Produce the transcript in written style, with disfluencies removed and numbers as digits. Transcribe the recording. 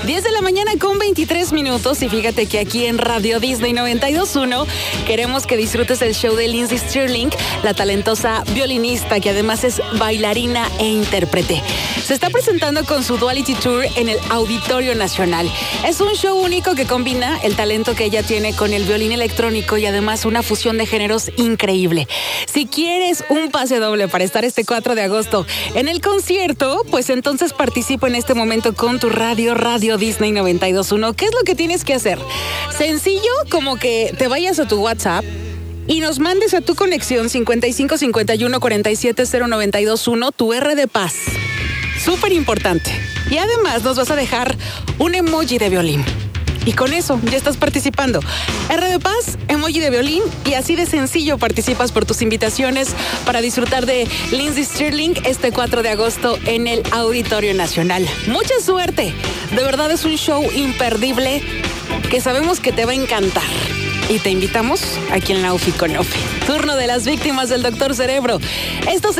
10 de la mañana con 23 minutos y fíjate que aquí en Radio Disney 92.1 queremos que disfrutes el show de Lindsey Stirling, la talentosa violinista que además es bailarina e intérprete. Se está presentando con su Duality Tour en el Auditorio Nacional. Es un show único que combina el talento que ella tiene con el violín electrónico y además una fusión de géneros increíble. Si quieres un pase doble para estar este 4 de agosto en el concierto, pues entonces participa en este momento con tu Radio Disney 92.1. ¿Qué es lo que tienes que hacer? Sencillo, como que te vayas a tu WhatsApp y nos mandes a tu conexión 55 51 47 0921 tu R de paz. Súper importante. Y además nos vas a dejar un emoji de violín. Y con eso ya estás participando. R de paz, emoji de violín y así de sencillo participas por tus invitaciones para disfrutar de Lindsey Stirling este 4 de agosto en el Auditorio Nacional. Mucha suerte. De verdad es un show imperdible que sabemos que te va a encantar. Y te invitamos aquí en la UFI con Ofi. Turno de las víctimas del Dr. Cerebro. Esto se